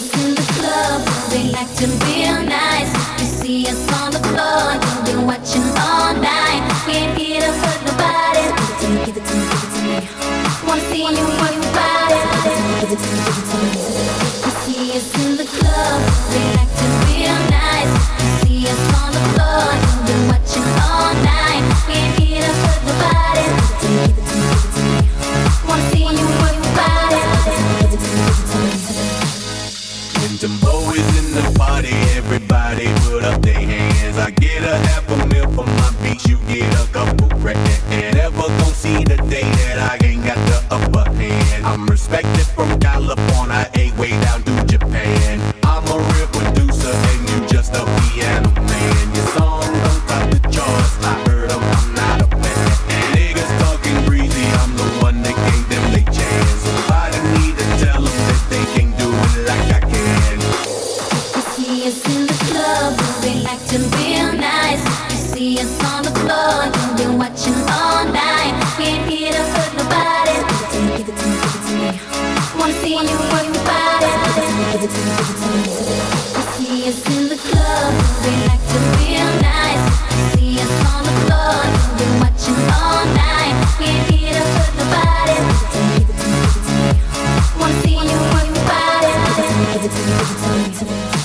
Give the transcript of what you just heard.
us in the club, they like to real nice. You see us on the floor, you've been watching all night. Can't get up with nobody. Give it to me, give it to me, give it to me. Wanna see you work your body. Give it to me, give it to me, give it to me. You see us in the club, they like to real nice. You see us on the floor, you've been watching all night. Can't get up with nobody. Give it to me, give it to me, give it to me. Wanna see you work your body. Give it to me, give it to me, give it to me. When them boys in the party, everybody put up their hands. I get a half a meal for my beats, you get a couple grand. Never gon' see the day that I ain't got the upper hand. I'm respected from California, way down to Japan. I'm a real producer and you just a piano man. Your song don't top the charts, I heard 'em, I'm not a fan. Niggas talking breezy, I'm the one that gave them they chance. Somebody need to tell them that they can't do it like I can. You see us in the club, they like to real nice. You see us on the floor, you've been watching all night. Can't get up with nobody. Give it to me, give it to me, give it to me. Wanna see you work your body. Give it to me, give it to me, give it to me. You see us in the club, they like to real nice. You see us on the floor, you've been watching all night. Can't get up with nobody. Give it to me, give it to me, give it to me. Wanna see you work your body. Give it to me, give it to me, give it to me.